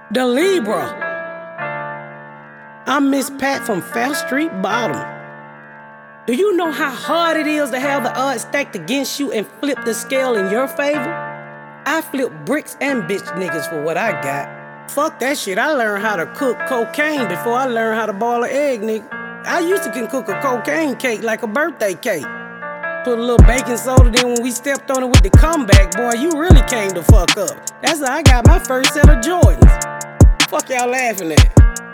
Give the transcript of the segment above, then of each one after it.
The Libra. I'm Miss Pat from Fair Street Bottom. Do you know how hard it is to have the odds stacked against you and flip the scale in your favor? I flip bricks and bitch niggas for what I got. Fuck that shit, I learned how to cook cocaine before I learned how to boil an egg, nigga. I used to can cook a cocaine cake like a birthday cake. Put a little baking soda, then when we stepped on it with the comeback, boy, you really came to fuck up. That's how I got my first set of Jordans. Fuck y'all laughing at?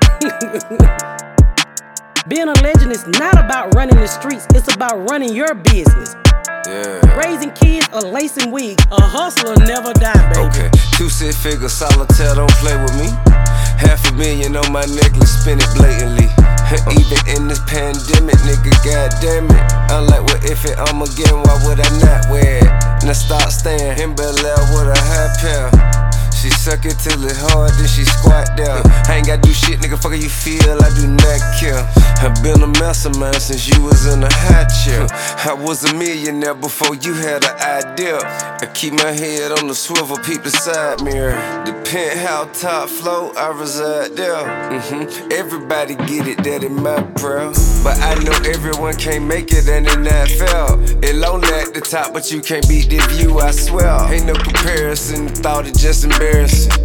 Being a legend is not about running the streets, it's about running your business. Yeah. Raising kids or lacing wigs, a hustler never die, baby. Okay, 2 6-figure solitaire, don't play with me. $500,000 on my necklace, spin it blatantly. Even in this pandemic, nigga, goddamn it. I'm like, what if it Armageddon, why would I not wear it? Now start staying in Bel Air with a high pair. She suck it till it hard, then she squat down. I ain't gotta do shit, nigga, fuck how you feel, I do not care. I've been a mastermind since you was in a high chair. I was a millionaire before you had an idea. I keep my head on the swivel, peep the side mirror. The penthouse top floor, I reside there. Everybody get it, that in my prayer. But I know everyone can't make it and it not fair. It lonely at the top, but you can't beat the view, I swear. Ain't no comparison, thought it just embarrassing.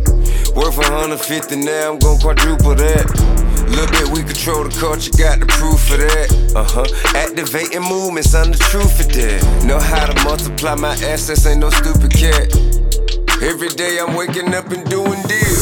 Worth 150, now I'm gon' quadruple that. Little bit we control the culture, got the proof of that. Activating movements, I'm the truth of that. Know how to multiply my assets, ain't no stupid cat. Every day I'm waking up and doing deals.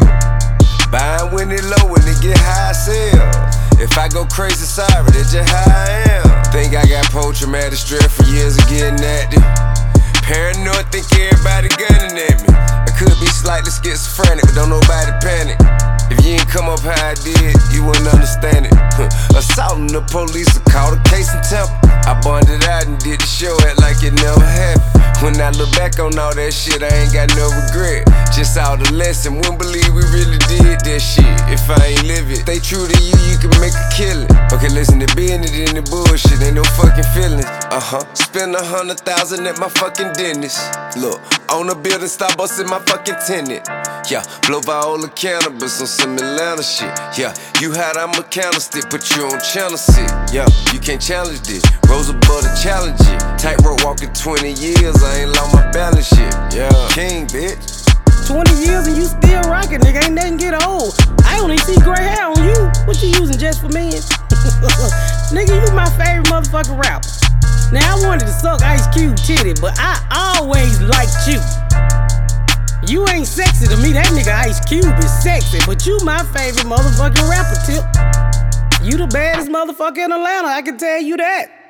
Buying when it low, when it get high, sell. If I go crazy, sorry, that's just how I am. Think I got post-traumatic stress for years of getting active. Paranoid, think everybody gunning at me. I could be slightly schizophrenic, but don't nobody panic. If you ain't come up how I did, you wouldn't understand it. Assaulting the police, I caught a case in Temple. I bonded out and did the show, act like it never happened. When I look back on all that shit, I ain't got no regret. Just all the lesson, wouldn't believe we really did that shit. If I ain't live it, stay true to you, you can make a killing. Okay, listen, to being it in the bullshit, ain't no fucking feelings. Spend 100,000 at my fucking dentist. Look, on a building, Starbucks in my fucking tenant. Yeah, blow Viola cannabis on some Atlanta shit. Yeah, you had I'm a candlestick, put you on channel sit. Yeah, you can't challenge this. Rosa butter challenge it. Tightrope walking 20 years, I ain't lost my balance shit. Yeah, king, bitch. 20 years and you still rockin', nigga, ain't nothing get old. I only see gray hair on you. What you using just for men? Nigga, you my favorite motherfucking rapper. Now I wanted to suck Ice Cube titty, but I always liked you. You ain't sexy to me, that nigga Ice Cube is sexy, but you my favorite motherfucking rapper, Tip. You the baddest motherfucker in Atlanta, I can tell you that.